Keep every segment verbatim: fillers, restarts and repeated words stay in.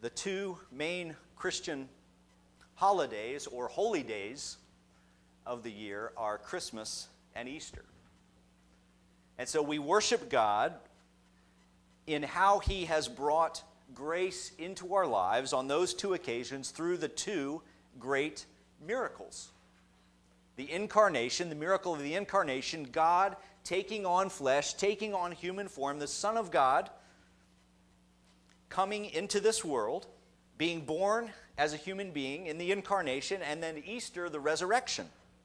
The two main Christian holidays or holy days of the year are Christmas and Easter. And so we worship God in how He has brought grace into our lives on those two occasions through the two great miracles. The incarnation, the miracle of the incarnation, God taking on flesh, taking on human form, the Son of God coming into this world, being born as a human being in the incarnation, and then Easter, the resurrection.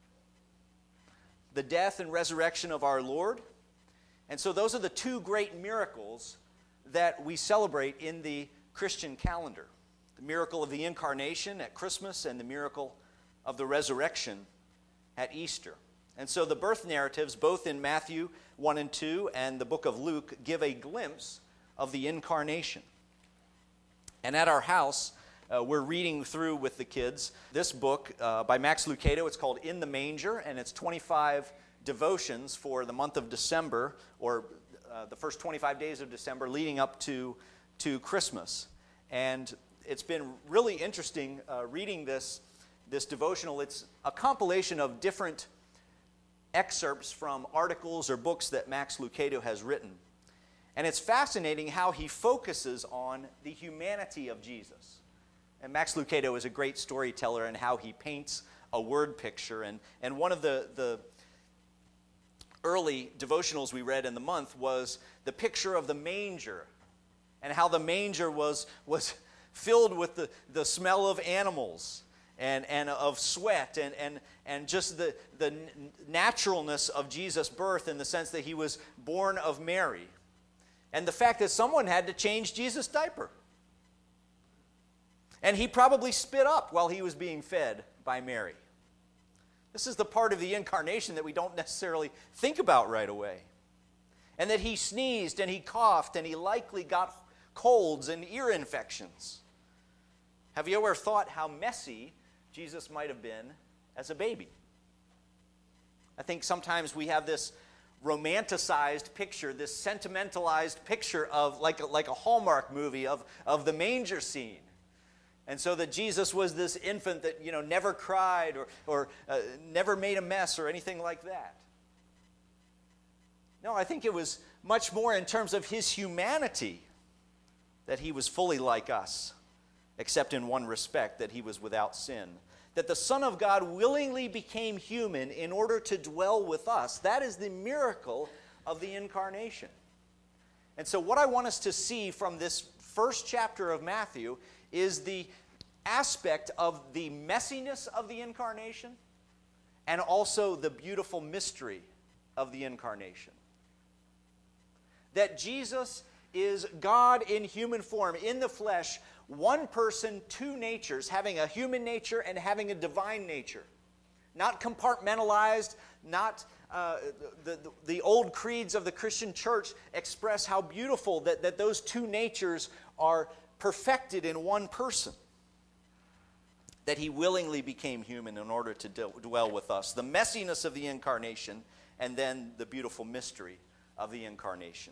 The death and resurrection of our Lord. And so those are the two great miracles that we celebrate in the Christian calendar. The miracle of the incarnation at Christmas and the miracle of the resurrection at Easter. And so the birth narratives, both in Matthew one and two and the book of Luke, give a glimpse of the incarnation. And at our house, uh, we're reading through with the kids this book uh, by Max Lucado. It's called In the Manger, and it's twenty-five devotions for the month of December, or uh, the first twenty-five days of December leading up to, to Christmas. And it's been really interesting uh, reading this, this devotional. It's a compilation of different excerpts from articles or books that Max Lucado has written. And it's fascinating how he focuses on the humanity of Jesus. And Max Lucado is a great storyteller in how he paints a word picture. And, and one of the, the early devotionals we read in the month was the picture of the manger and how the manger was, was filled with the, the smell of animals and, and of sweat and, and, and just the, the naturalness of Jesus' birth in the sense that he was born of Mary. And the fact that someone had to change Jesus' diaper. And he probably spit up while he was being fed by Mary. This is the part of the incarnation that we don't necessarily think about right away. And that he sneezed and he coughed and he likely got colds and ear infections. Have you ever thought how messy Jesus might have been as a baby? I think sometimes we have this romanticized picture, this sentimentalized picture of like a, like a Hallmark movie of, of the manger scene. And so that Jesus was this infant that, you know, never cried or, or uh, never made a mess or anything like that. No, I think it was much more in terms of his humanity that he was fully like us, except in one respect, that he was without sin. That the Son of God willingly became human in order to dwell with us. That is the miracle of the incarnation. And so what I want us to see from this first chapter of Matthew is the aspect of the messiness of the incarnation and also the beautiful mystery of the incarnation. That Jesus is God in human form, in the flesh, one person, two natures, having a human nature and having a divine nature. Not compartmentalized, not uh, the, the, the old creeds of the Christian church express how beautiful that, that those two natures are perfected in one person. That he willingly became human in order to d- dwell with us. The messiness of the incarnation and then the beautiful mystery of the incarnation.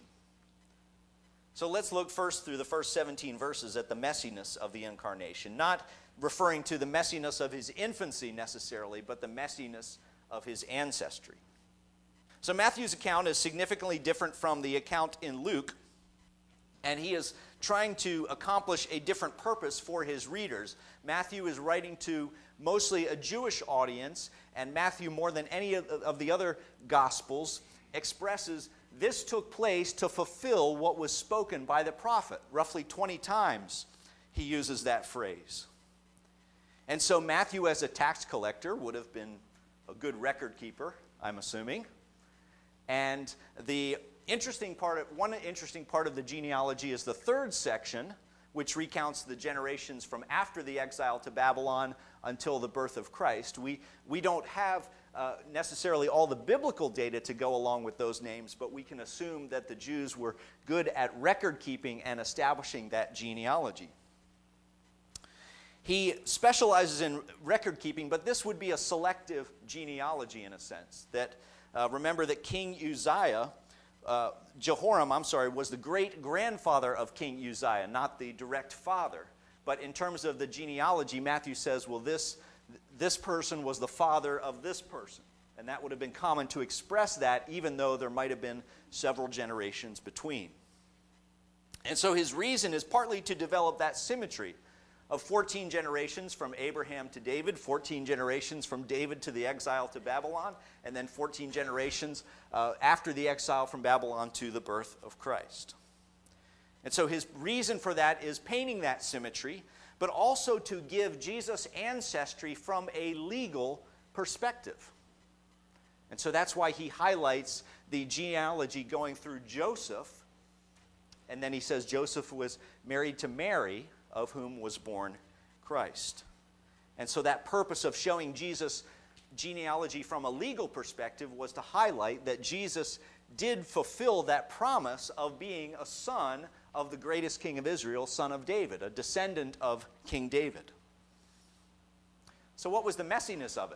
So let's look first through the first seventeen verses at the messiness of the incarnation. Not referring to the messiness of his infancy necessarily, but the messiness of his ancestry. So Matthew's account is significantly different from the account in Luke, and he is trying to accomplish a different purpose for his readers. Matthew is writing to mostly a Jewish audience, and Matthew, more than any of the other Gospels, expresses this took place to fulfill what was spoken by the prophet. Roughly twenty times he uses that phrase. And so Matthew, as a tax collector, would have been a good record keeper, I'm assuming. And the interesting part of, one interesting part of the genealogy is the third section, which recounts the generations from after the exile to Babylon until the birth of Christ. We, we don't have uh, necessarily all the biblical data to go along with those names, but we can assume that the Jews were good at record keeping and establishing that genealogy. He specializes in record keeping, but this would be a selective genealogy in a sense. That uh, remember that King Uzziah, uh, Jehoram, I'm sorry, was the great grandfather of King Uzziah, not the direct father. But in terms of the genealogy, Matthew says, well, this, this person was the father of this person. And that would have been common to express that, even though there might have been several generations between. And so his reason is partly to develop that symmetry of fourteen generations from Abraham to David, fourteen generations from David to the exile to Babylon, and then fourteen generations uh, after the exile from Babylon to the birth of Christ. And so his reason for that is painting that symmetry, but also to give Jesus' ancestry from a legal perspective. And so that's why he highlights the genealogy going through Joseph, and then he says Joseph was married to Mary, of whom was born Christ. And so that purpose of showing Jesus' genealogy from a legal perspective was to highlight that Jesus did fulfill that promise of being a son of the greatest king of Israel, son of David, a descendant of King David. So what was the messiness of it?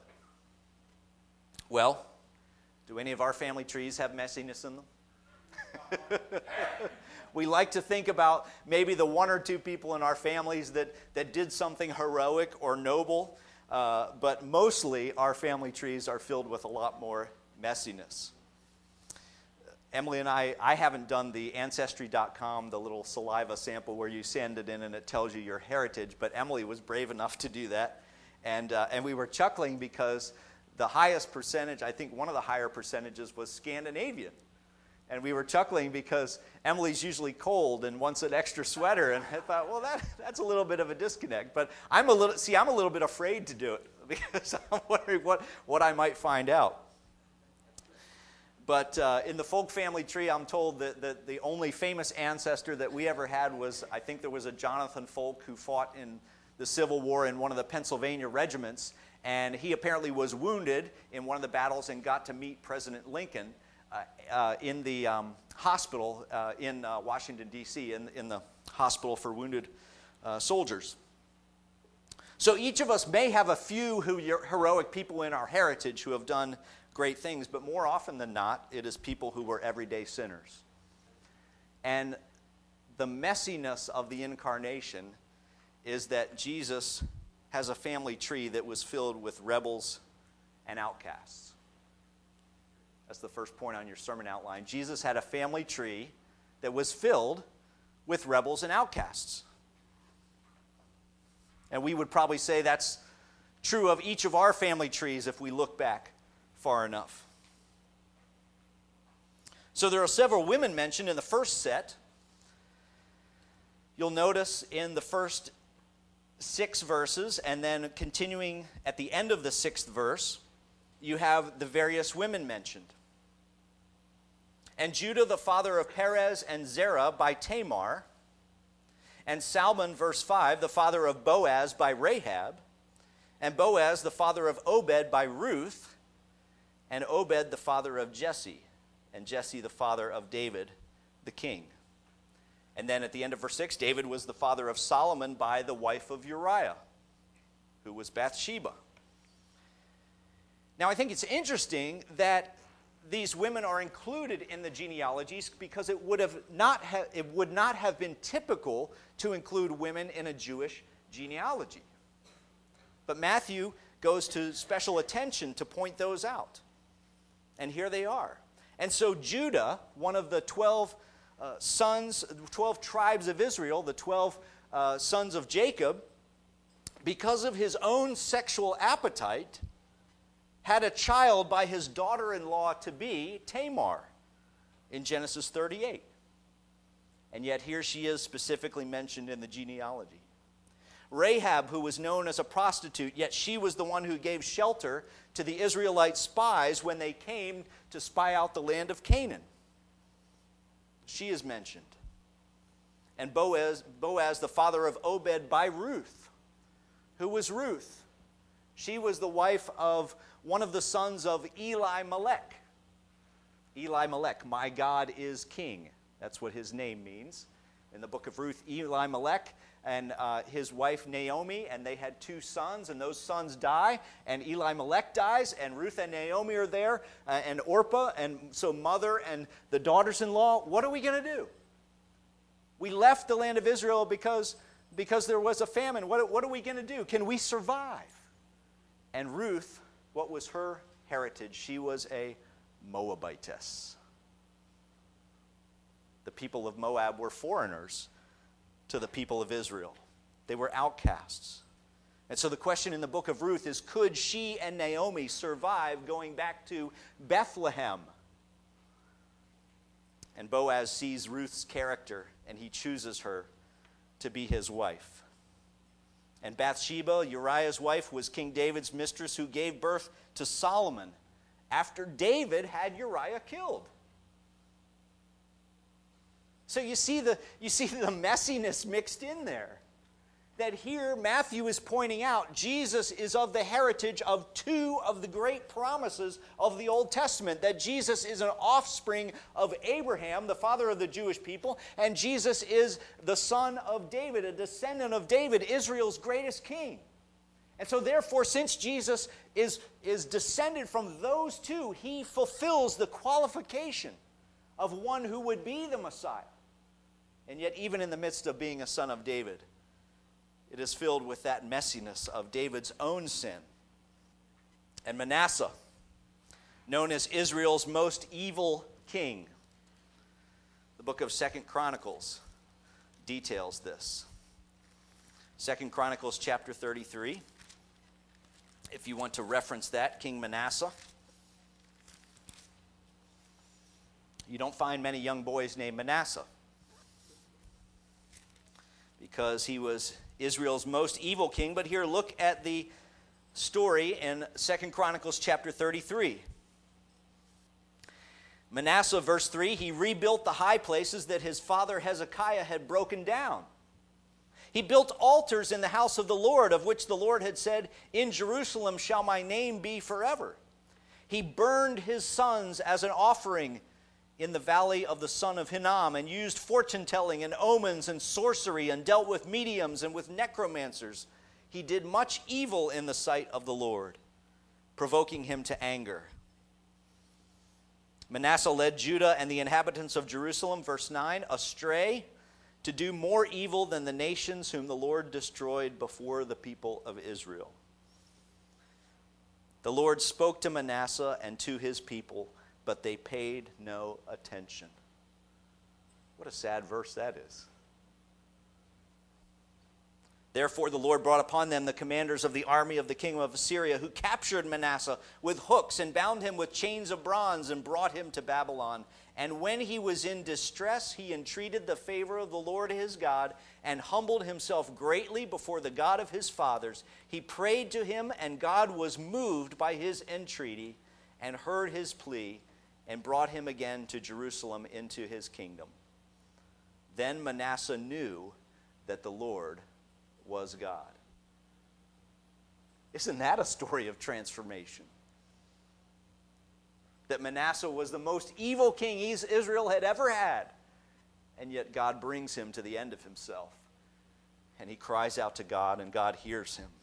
Well, do any of our family trees have messiness in them? We like to think about maybe the one or two people in our families that, that did something heroic or noble, uh, but mostly our family trees are filled with a lot more messiness. Emily and I, I haven't done the Ancestry dot com, the little saliva sample where you send it in and it tells you your heritage, but Emily was brave enough to do that. And, uh, and we were chuckling because the highest percentage, I think one of the higher percentages was Scandinavian. And we were chuckling because Emily's usually cold and wants an extra sweater. And I thought, well, that, that's a little bit of a disconnect. But I'm a little, see, I'm a little bit afraid to do it because I'm wondering what, what I might find out. But uh, in the Folk family tree, I'm told that, that the only famous ancestor that we ever had was, I think there was a Jonathan Folk who fought in the Civil War in one of the Pennsylvania regiments. And he apparently was wounded in one of the battles and got to meet President Lincoln Uh, uh, in the um, hospital uh, in uh, Washington, D C, in, in the hospital for wounded uh, soldiers. So each of us may have a few who, heroic people in our heritage who have done great things, but more often than not, it is people who were everyday sinners. And the messiness of the incarnation is that Jesus has a family tree that was filled with rebels and outcasts. That's the first point on your sermon outline. Jesus had a family tree that was filled with rebels and outcasts. And we would probably say that's true of each of our family trees if we look back far enough. So there are several women mentioned in the first set. You'll notice in the first six verses, and then continuing at the end of the sixth verse, you have the various women mentioned. And Judah, the father of Perez and Zerah by Tamar, and Salmon, verse five, the father of Boaz by Rahab, and Boaz, the father of Obed by Ruth, and Obed, the father of Jesse, and Jesse, the father of David, the king. And then at the end of verse six, David was the father of Solomon by the wife of Uriah, who was Bathsheba. Now, I think it's interesting that these women are included in the genealogies because it would have not ha- it would not have been typical to include women in a Jewish genealogy. But Matthew goes to special attention to point those out. And here they are. And so Judah, one of the twelve uh, sons, twelve tribes of Israel, the twelve uh, sons of Jacob, because of his own sexual appetite, had a child by his daughter-in-law to be, Tamar, in Genesis thirty-eight. And yet here she is specifically mentioned in the genealogy. Rahab, who was known as a prostitute, yet she was the one who gave shelter to the Israelite spies when they came to spy out the land of Canaan. She is mentioned. And Boaz, Boaz, the father of Obed by Ruth. Who was Ruth? She was the wife of one of the sons of Eli Melech. Eli Melech, my God is king. That's what his name means. In the book of Ruth, Eli Melech and uh, his wife Naomi, and they had two sons, and those sons die, and Eli Melech dies, and Ruth and Naomi are there, uh, and Orpah, and so mother and the daughters-in-law. What are we going to do? We left the land of Israel because because there was a famine. What, what are we going to do? Can we survive? And Ruth, what was her heritage? She was a Moabitess. The people of Moab were foreigners to the people of Israel. They were outcasts. And so the question in the book of Ruth is, could she and Naomi survive going back to Bethlehem? And Boaz sees Ruth's character, and he chooses her to be his wife. And Bathsheba, Uriah's wife, was King David's mistress who gave birth to Solomon after David had Uriah killed. So you see the, you see the messiness mixed in there. That here Matthew is pointing out Jesus is of the heritage of two of the great promises of the Old Testament. That Jesus is an offspring of Abraham, the father of the Jewish people, and Jesus is the son of David, a descendant of David, Israel's greatest king. And so therefore, since Jesus is, is descended from those two, he fulfills the qualification of one who would be the Messiah. And yet, even in the midst of being a son of David, it is filled with that messiness of David's own sin. And Manasseh, known as Israel's most evil king, the book of Second Chronicles details this. Second Chronicles chapter thirty-three, if you want to reference that, King Manasseh. You don't find many young boys named Manasseh, because he was Israel's most evil king. But here, look at the story in Second Chronicles chapter thirty-three. Manasseh, verse three, he rebuilt the high places that his father Hezekiah had broken down. He built altars in the house of the Lord, of which the Lord had said, "In Jerusalem shall my name be forever." He burned his sons as an offering in the valley of the son of Hinnom, and used fortune-telling and omens and sorcery, and dealt with mediums and with necromancers. He did much evil in the sight of the Lord, provoking him to anger. Manasseh led Judah and the inhabitants of Jerusalem, verse nine, astray to do more evil than the nations whom the Lord destroyed before the people of Israel. The Lord spoke to Manasseh and to his people, but they paid no attention. What a sad verse that is. Therefore the Lord brought upon them the commanders of the army of the king of Assyria, who captured Manasseh with hooks and bound him with chains of bronze and brought him to Babylon. And when he was in distress, he entreated the favor of the Lord his God and humbled himself greatly before the God of his fathers. He prayed to him, and God was moved by his entreaty and heard his plea, and brought him again to Jerusalem into his kingdom. Then Manasseh knew that the Lord was God. Isn't that a story of transformation? That Manasseh was the most evil king Israel had ever had, and yet God brings him to the end of himself. And he cries out to God, and God hears him.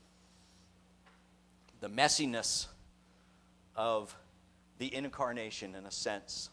The messiness of the incarnation, in a sense.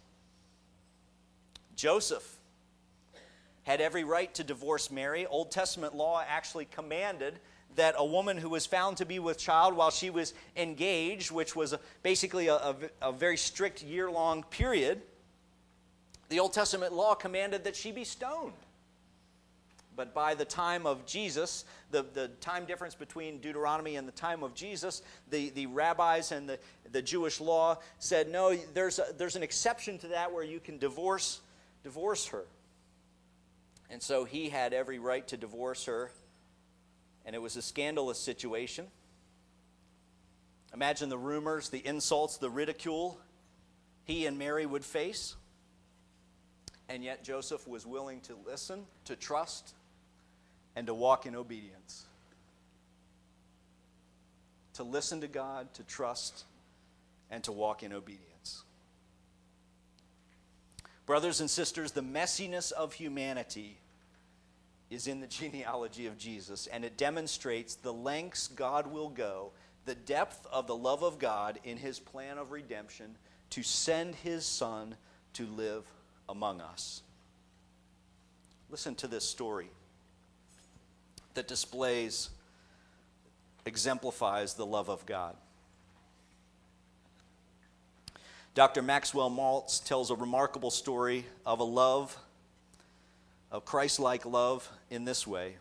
Joseph had every right to divorce Mary. Old Testament law actually commanded that a woman who was found to be with child while she was engaged, which was a, basically a, a, a very strict year-long period, the Old Testament law commanded that she be stoned. But by the time of Jesus, the, the time difference between Deuteronomy and the time of Jesus, the, the rabbis and the, the Jewish law said, no, there's, a, there's an exception to that where you can divorce, divorce her. And so he had every right to divorce her, and it was a scandalous situation. Imagine the rumors, the insults, the ridicule he and Mary would face. And yet Joseph was willing to listen, to trust, and to walk in obedience. To listen to God, to trust, and to walk in obedience. Brothers and sisters, the messiness of humanity is in the genealogy of Jesus, and it demonstrates the lengths God will go, the depth of the love of God in his plan of redemption to send his Son to live among us. Listen to this story. that displays, exemplifies the love of God. Doctor Maxwell Maltz tells a remarkable story of a love, a Christ-like love in this way.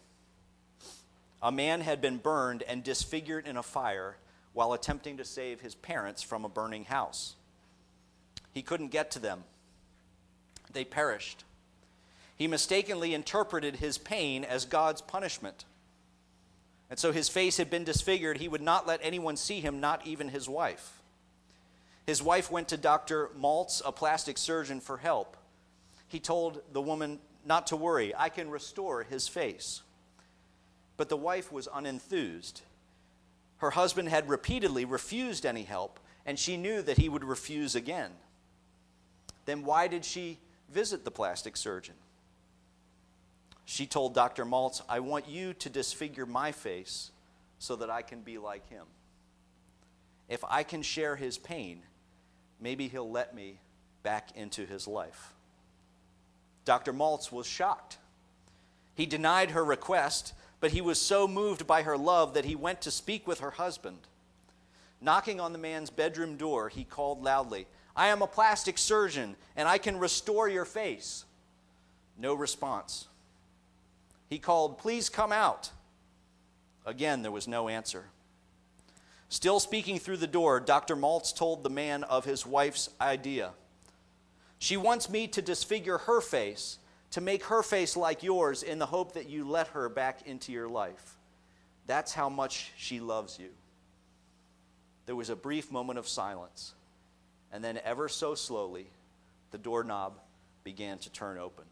A man had been burned and disfigured in a fire while attempting to save his parents from a burning house. He couldn't get to them. They perished. He mistakenly interpreted his pain as God's punishment. And so his face had been disfigured. He would not let anyone see him, not even his wife. His wife went to Doctor Maltz, a plastic surgeon, for help. He told the woman not to worry, I can restore his face. But the wife was unenthused. Her husband had repeatedly refused any help, and she knew that he would refuse again. Then why did she visit the plastic surgeon? She told Doctor Maltz, I want you to disfigure my face so that I can be like him. If I can share his pain, maybe he'll let me back into his life. Doctor Maltz was shocked. He denied her request, but he was so moved by her love that he went to speak with her husband. Knocking on the man's bedroom door, he called loudly, I am a plastic surgeon, and I can restore your face. No response. He called, please come out. Again, there was no answer. Still speaking through the door, Doctor Maltz told the man of his wife's idea. She wants me to disfigure her face, to make her face like yours in the hope that you let her back into your life. That's how much she loves you. There was a brief moment of silence, and then ever so slowly, the doorknob began to turn open.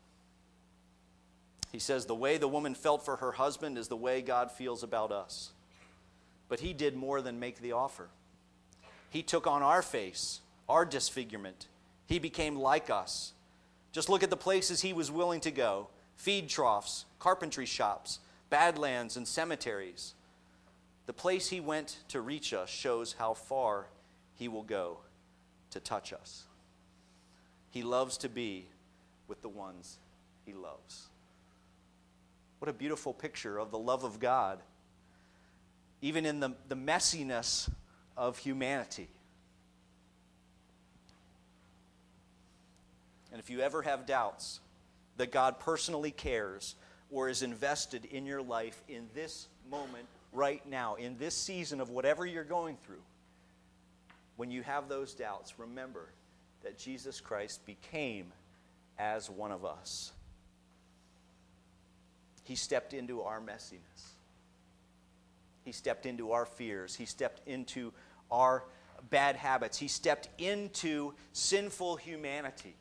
He says, the way the woman felt for her husband is the way God feels about us. But he did more than make the offer. He took on our face, our disfigurement. He became like us. Just look at the places he was willing to go. Feed troughs, carpentry shops, badlands, and cemeteries. The place he went to reach us shows how far he will go to touch us. He loves to be with the ones he loves. What a beautiful picture of the love of God, even in the, the messiness of humanity. And if you ever have doubts that God personally cares or is invested in your life in this moment right now, in this season of whatever you're going through, when you have those doubts, remember that Jesus Christ became as one of us. He stepped into our messiness. He stepped into our fears. He stepped into our bad habits. He stepped into sinful humanity.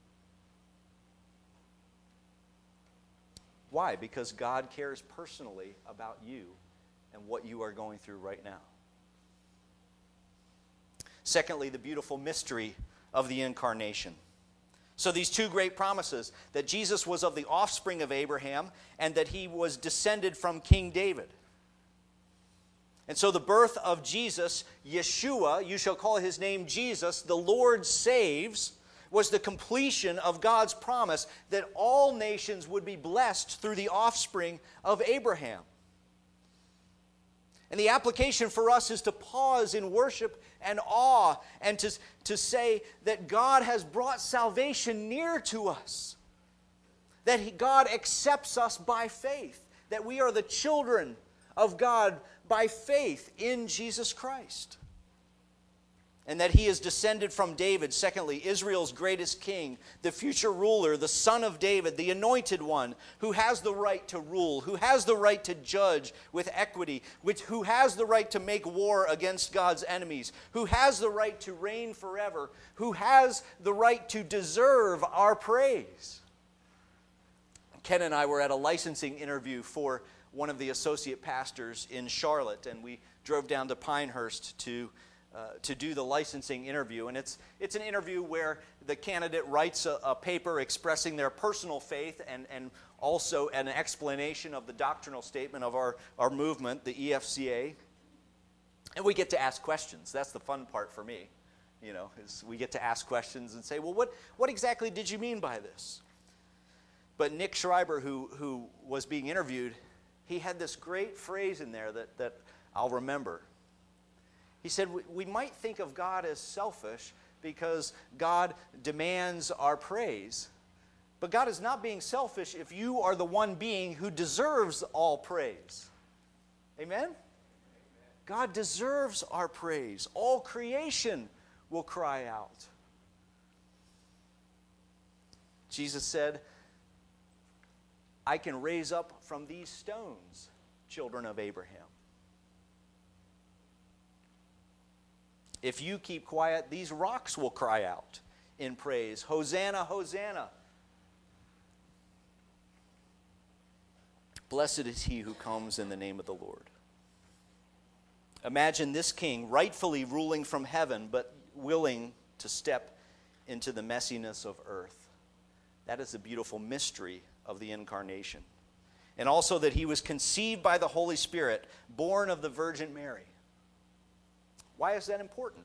Why? Because God cares personally about you and what you are going through right now. Secondly, the beautiful mystery of the incarnation. So these two great promises, that Jesus was of the offspring of Abraham and that he was descended from King David. And so the birth of Jesus, Yeshua, you shall call his name Jesus, the Lord saves, was the completion of God's promise that all nations would be blessed through the offspring of Abraham. And the application for us is to pause in worship and awe and to, to say that God has brought salvation near to us. That he, God accepts us by faith. That we are the children of God by faith in Jesus Christ. And that he is descended from David. Secondly, Israel's greatest king, the future ruler, the son of David, the anointed one, who has the right to rule, who has the right to judge with equity, which, who has the right to make war against God's enemies, who has the right to reign forever, who has the right to deserve our praise. Ken and I were at a licensing interview for one of the associate pastors in Charlotte, and we drove down to Pinehurst to Uh, to do the licensing interview. And it's it's an interview where the candidate writes a, a paper expressing their personal faith and, and also an explanation of the doctrinal statement of our, our movement, the E F C A. And we get to ask questions. That's the fun part for me, you know, is we get to ask questions and say, well, what, what exactly did you mean by this? But Nick Schreiber, who, who was being interviewed, he had this great phrase in there that, that I'll remember. He said, we, we might think of God as selfish because God demands our praise. But God is not being selfish if you are the one being who deserves all praise. Amen? God deserves our praise. All creation will cry out. Jesus said, I can raise up from these stones children of Abraham. If you keep quiet, these rocks will cry out in praise. Hosanna, Hosanna. Blessed is he who comes in the name of the Lord. Imagine this king rightfully ruling from heaven, but willing to step into the messiness of earth. That is the beautiful mystery of the incarnation. And also that he was conceived by the Holy Spirit, born of the Virgin Mary. Why is that important?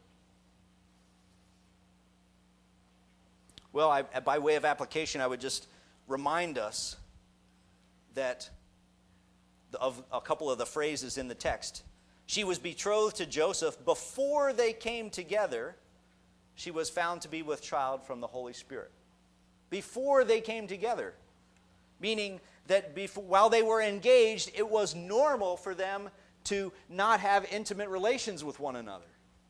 Well, I, by way of application, I would just remind us that of a couple of the phrases in the text. She was betrothed to Joseph. Before they came together, she was found to be with child from the Holy Spirit. Before they came together. Meaning that before, while they were engaged, it was normal for them to not have intimate relations with one another.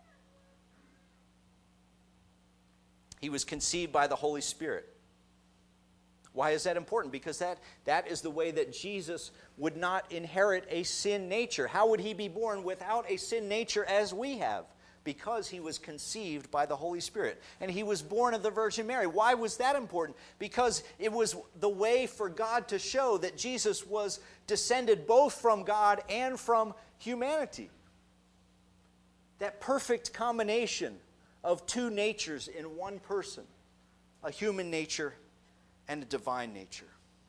He was conceived by the Holy Spirit. Why is that important? Because that, that is the way that Jesus would not inherit a sin nature. How would he be born without a sin nature as we have? Because he was conceived by the Holy Spirit. And he was born of the Virgin Mary. Why was that important? Because it was the way for God to show that Jesus was descended both from God and from humanity. That perfect combination of two natures in one person. A human nature and a divine nature.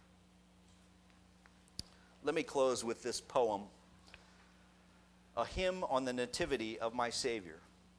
Let me close with this poem, a hymn on the nativity of my Savior.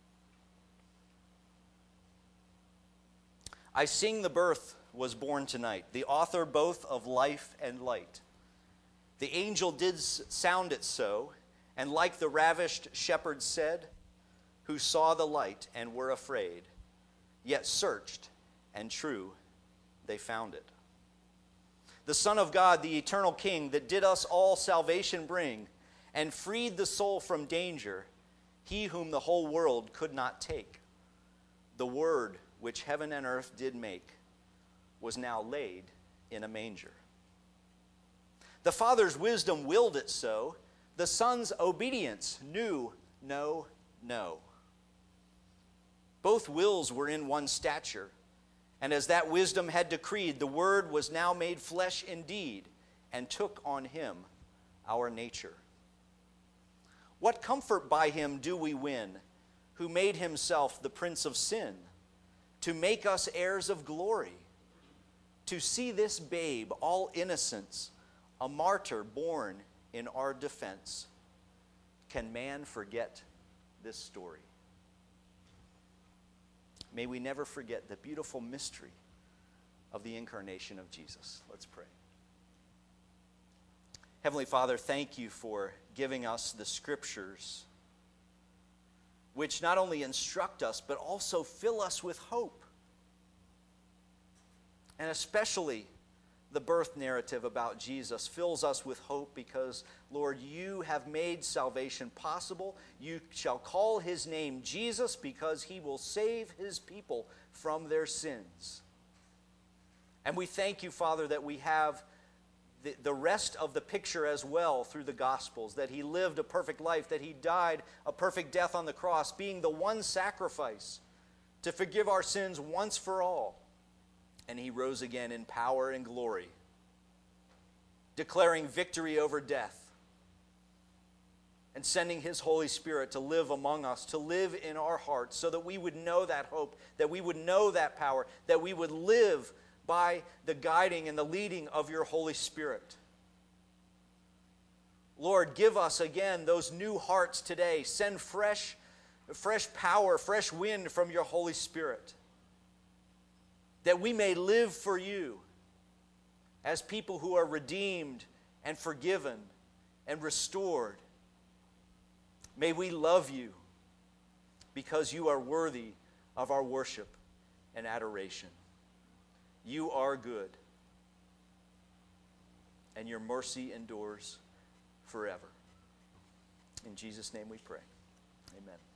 I sing the birth was born tonight, the author both of life and light. The angel did sound it so, and like the ravished shepherds said, who saw the light and were afraid, yet searched, and true they found it. The Son of God, the eternal King, that did us all salvation bring, and freed the soul from danger, he whom the whole world could not take. The Word which heaven and earth did make was now laid in a manger. The Father's wisdom willed it so, the Son's obedience knew no, no. Both wills were in one stature, and as that wisdom had decreed, the Word was now made flesh indeed, and took on him our nature. What comfort by him do we win, who made himself the Prince of Sin, to make us heirs of glory, to see this babe, all innocence, a martyr born in our defense. Can man forget this story? May we never forget the beautiful mystery of the incarnation of Jesus. Let's pray. Heavenly Father, thank you for giving us the Scriptures, which not only instruct us, but also fill us with hope. And especially the birth narrative about Jesus fills us with hope because, Lord, you have made salvation possible. You shall call his name Jesus because he will save his people from their sins. And we thank you, Father, that we have the, the rest of the picture as well through the Gospels, that he lived a perfect life, that he died a perfect death on the cross, being the one sacrifice to forgive our sins once for all. And he rose again in power and glory, declaring victory over death and sending his Holy Spirit to live among us, to live in our hearts so that we would know that hope, that we would know that power, that we would live by the guiding and the leading of your Holy Spirit. Lord, give us again those new hearts today. Send fresh, fresh power, fresh wind from your Holy Spirit, that we may live for you as people who are redeemed and forgiven and restored. May we love you because you are worthy of our worship and adoration. You are good, and your mercy endures forever. In Jesus' name we pray. Amen.